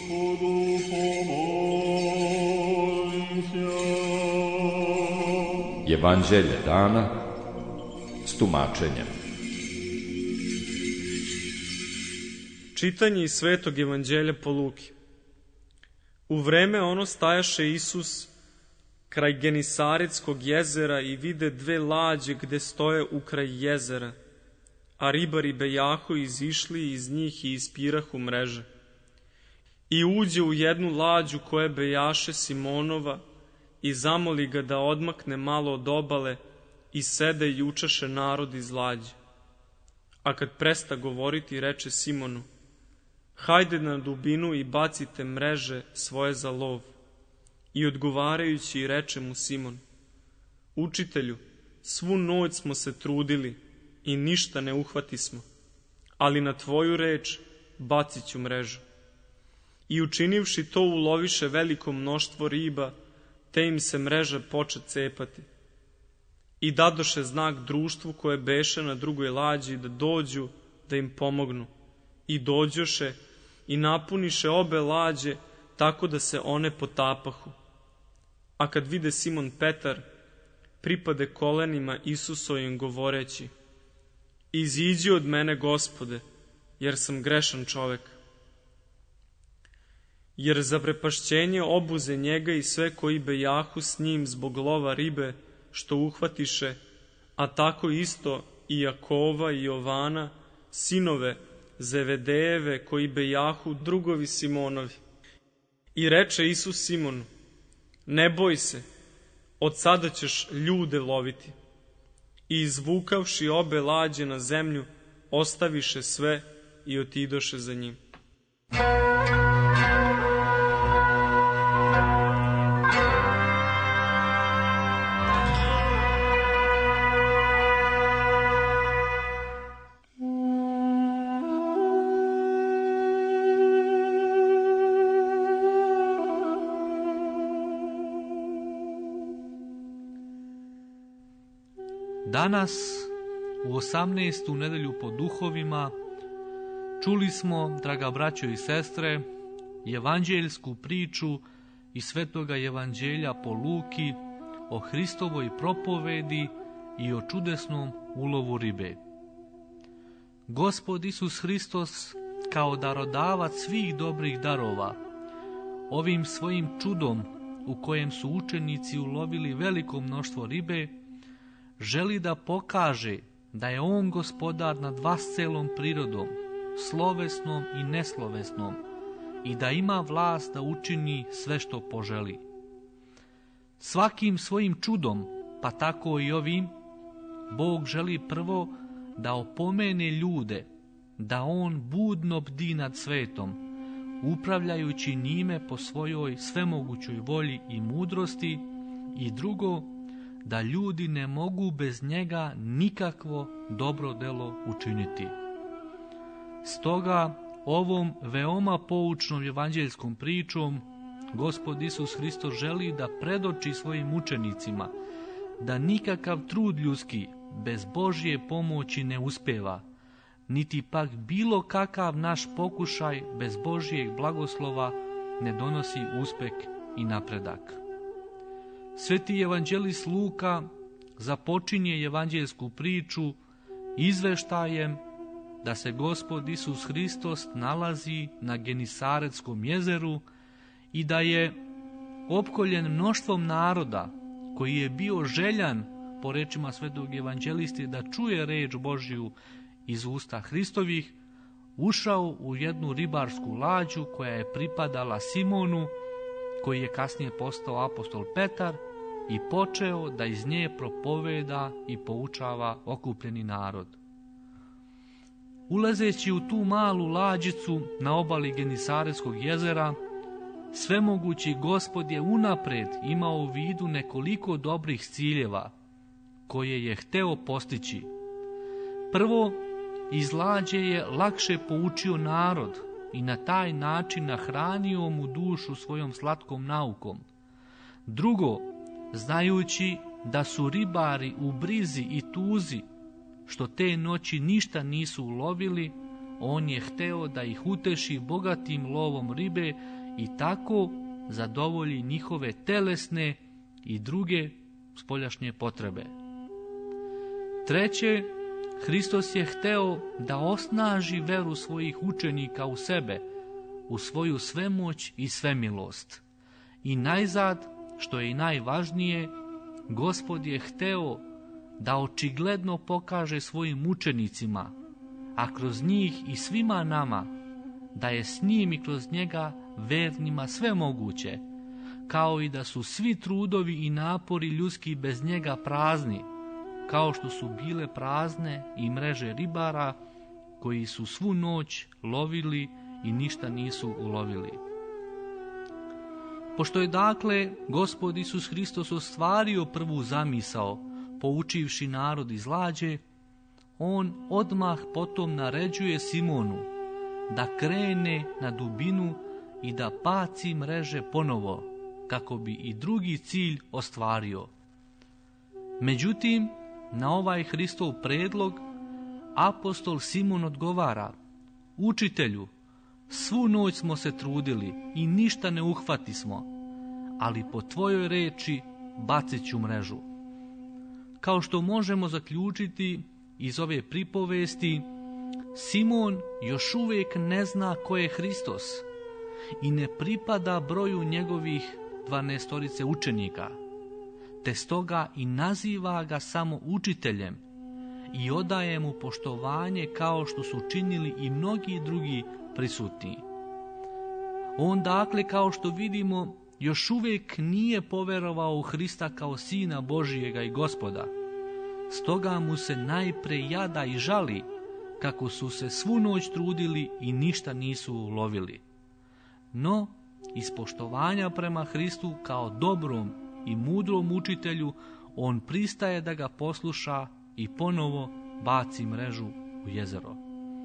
Evanđelje dana s tumačenjem. Čitanje iz Svetog Evanđelja po Luki. U vreme ono stajaše Isus kraj Genisaretskog jezera i vide dve lađe gde stoje u kraj jezera, a ribari bejahu izišli iz njih i ispirahu mreže. I uđe u jednu lađu koja bejaše Simonova i zamoli ga da odmakne malo od obale i sede i učaše narod iz lađe. A kad presta govoriti, reče Simonu: hajde na dubinu i bacite mreže svoje za lov. I odgovarajući reče mu Simon: učitelju, svu noć smo se trudili i ništa ne uhvatismo, ali na tvoju reč bacit ću mrežu. I učinivši to, uloviše veliko mnoštvo riba, te im se mreža poče cepati. I dadoše znak društvu koje beše na drugoj lađi da dođu da im pomognu. I dođoše i napuniše obe lađe tako da se one potapahu. A kad vide Simon Petar, pripade kolenima Isusovim govoreći: iziđi od mene, Gospode, jer sam grešan čovek. Jer zaprepašćenje obuze njega i sve koji bejahu s njim zbog lova ribe što uhvatiše, a tako isto i Jakova i Jovana, sinove Zevedejeve, koji bejahu drugovi Simonovi. I reče Isus Simonu: ne boj se, od sada ćeš ljude loviti. I izvukavši obe lađe na zemlju, ostaviše sve i otidoše za njim. Danas, u 18. nedelju po duhovima, čuli smo, draga braćo i sestre, evanđeljsku priču iz Svetoga Evanđelja po Luki o Hristovoj propovedi i o čudesnom ulovu ribe. Gospod Isus Hristos, kao darodavac svih dobrih darova, ovim svojim čudom u kojem su učenici ulovili veliko mnoštvo ribe, želi da pokaže da je on gospodar nad vascelom prirodom, slovesnom i neslovesnom, i da ima vlast da učini sve što poželi. Svakim svojim čudom, pa tako i ovim, Bog želi prvo da opomene ljude da on budno bdi nad svetom, upravljajući njime po svojoj svemogućoj volji i mudrosti, i drugo, da ljudi ne mogu bez njega nikakvo dobro delo učiniti. Stoga, ovom veoma poučnom evanđeljskom pričom, Gospod Isus Hristos želi da predoči svojim učenicima da nikakav trud ljudski bez Božje pomoći ne uspeva, niti pak bilo kakav naš pokušaj bez Božjeg blagoslova ne donosi uspeh i napredak. Sveti evanđelist Luka započinje evanđeljsku priču izveštajem da se Gospod Isus Hristos nalazi na Genisaretskom jezeru i da je opkoljen mnoštvom naroda koji je bio željan, po rečima svetog evanđeliste, da čuje reč Božju iz usta Hristovih, ušao u jednu ribarsku lađu koja je pripadala Simonu, koji je kasnije postao apostol Petar, i počeo da iz nje propoveda i poučava okupljeni narod. Ulazeći u tu malu lađicu na obali Genisaretskog jezera, svemogući Gospod je unapred imao u vidu nekoliko dobrih ciljeva koje je hteo postići. Prvo, iz lađe je lakše poučio narod i na taj način nahranio mu dušu svojom slatkom naukom. Drugo, znajući da su ribari u brizi i tuzi, što te noći ništa nisu ulovili, on je hteo da ih uteši bogatim lovom ribe i tako zadovolji njihove telesne i druge spoljašnje potrebe. Treće, Hristos je hteo da osnaži veru svojih učenika u sebe, u svoju svemoć i svemilost. I najzad, što je i najvažnije, Gospod je hteo da očigledno pokaže svojim učenicima, a kroz njih i svima nama, da je s njim i kroz njega vernima sve moguće, kao i da su svi trudovi i napori ljudski bez njega prazni, kao što su bile prazne i mreže ribara koji su svu noć lovili i ništa nisu ulovili. Pošto je dakle Gospod Isus Hristos ostvario prvu zamisao, poučivši narod iz lađe, on odmah potom naređuje Simonu da krene na dubinu i da baci mreže ponovo, kako bi i drugi cilj ostvario. Međutim, na ovaj Hristov predlog apostol Simon odgovara: Učitelju, svu noć smo se trudili i ništa ne uhvatismo, ali po tvojoj reči bacit ću mrežu. Kao što možemo zaključiti iz ove pripovesti, Simon još uvijek ne zna ko je Hristos i ne pripada broju njegovih 12 učenika, te stoga i naziva ga samo učiteljem i odaje mu poštovanje kao što su činili i mnogi drugi prisutni. On dakle, kao što vidimo, još uvijek nije poverovao u Hrista kao Sina Božijega i Gospoda. Stoga mu se najpre jada i žali kako su se svu noć trudili i ništa nisu ulovili. No, iz poštovanja prema Hristu kao dobrom i mudrom učitelju, on pristaje da ga posluša i ponovo baci mrežu u jezero.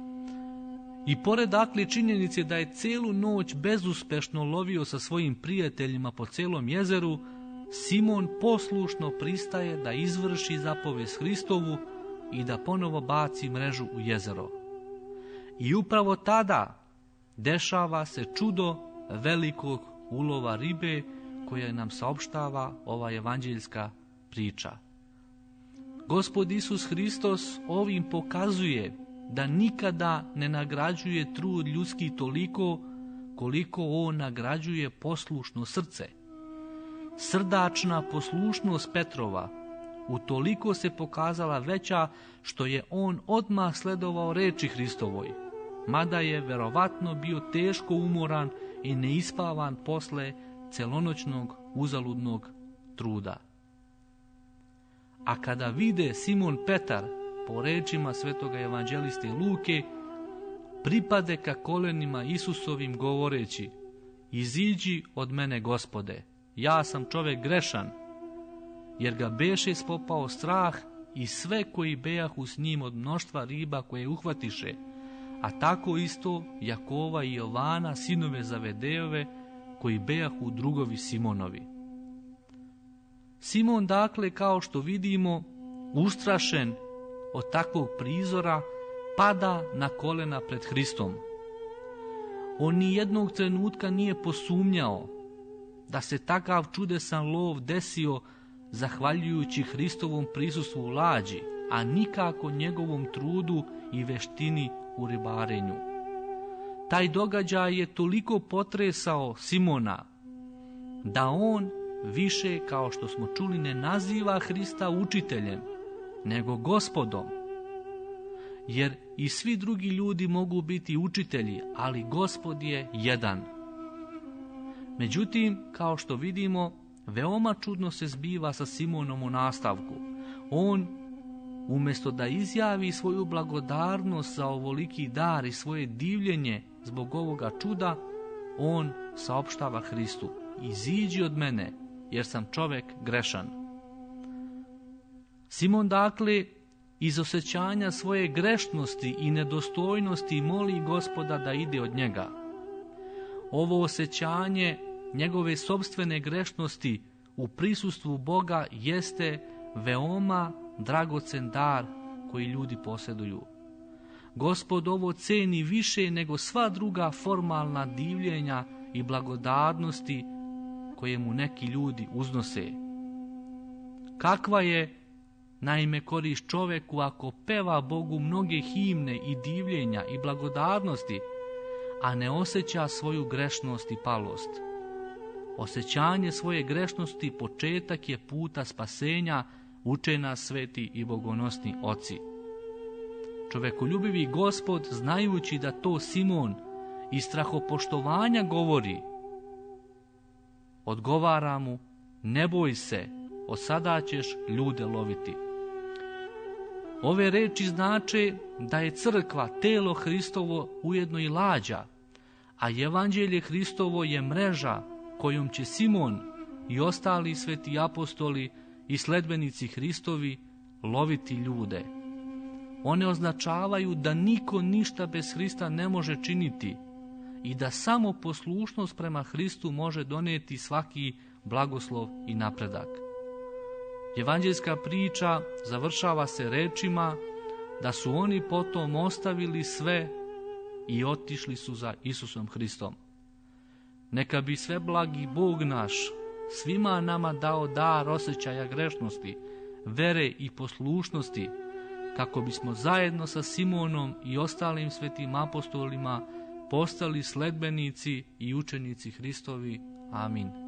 I pored dakle činjenice da je celu noć bezuspešno lovio sa svojim prijateljima po celom jezeru, Simon poslušno pristaje da izvrši zapovest Hristovu i da ponovo baci mrežu u jezero. I upravo tada dešava se čudo velikog ulova ribe koje nam saopštava ova evanđeljska priča. Gospod Isus Hristos ovim pokazuje da nikada ne nagrađuje trud ljudski toliko koliko on nagrađuje poslušno srce. Srdačna poslušnost Petrova utoliko se pokazala veća što je on odmah sledovao reči Hristovoj, mada je verovatno bio teško umoran i neispavan posle celonoćnog uzaludnog truda. A kada vide Simon Petar, po rečima svetoga evanđeliste Luke, pripade ka kolenima Isusovim govoreći: Iziđi od mene, Gospode, ja sam čovek grešan, jer ga beše spopao strah i sve koji bejahu s njim od mnoštva riba koje uhvatiše, a tako isto Jakova i Jovana, sinove Zavedejove, koji bejahu drugovi Simonovi. Simon dakle, kao što vidimo, ustrašen od takvog prizora, pada na kolena pred Hristom. On ni jednog trenutka nije posumnjao da se takav čudesan lov desio zahvaljujući Hristovom prisustvu u lađi, a nikako njegovom trudu i veštini u ribarenju. Taj događaj je toliko potresao Simona da on više, kao što smo čuli, ne naziva Hrista učiteljem, nego Gospodom. Jer i svi drugi ljudi mogu biti učitelji, ali Gospod je jedan. Međutim, kao što vidimo, veoma čudno se zbiva sa Simonom u nastavku. On, umjesto da izjavi svoju blagodarnost za ovoliki dar i svoje divljenje zbog ovoga čuda, on saopštava Hristu: Iziđi od mene, jer sam čovek grešan. Simon dakle iz osjećanja svoje grešnosti i nedostojnosti moli Gospoda da ide od njega. Ovo osjećanje njegove sopstvene grešnosti u prisustvu Boga jeste veoma dragocen dar koji ljudi posjeduju. Gospod ovo ceni više nego sva druga formalna divljenja i blagodarnosti koje mu neki ljudi uznose. Kakva je, naime, korist čoveku ako peva Bogu mnoge himne i divljenja i blagodarnosti, a ne osjeća svoju grešnost i palost. Osjećanje svoje grešnosti početak je puta spasenja, uče nas sveti i bogonosni oci. Čovekoljubivi Gospod, znajući da to Simon iz strahopoštovanja govori, odgovara mu: ne boj se, od sada ćeš ljude loviti. Ove reči znače da je crkva, telo Hristovo, ujedno i lađa, a evanđelje Hristovo je mreža kojom će Simon i ostali sveti apostoli i sledbenici Hristovi loviti ljude. One označavaju da niko ništa bez Hrista ne može činiti i da samo poslušnost prema Hristu može donijeti svaki blagoslov i napredak. Evanđeljska priča završava se rečima da su oni potom ostavili sve i otišli su za Isusom Hristom. Neka bi sveblagi Bog naš svima nama dao dar osjećaja grešnosti, vere i poslušnosti, kako bismo zajedno sa Simonom i ostalim svetim apostolima postali sledbenici i učenici Hristovi. Amin.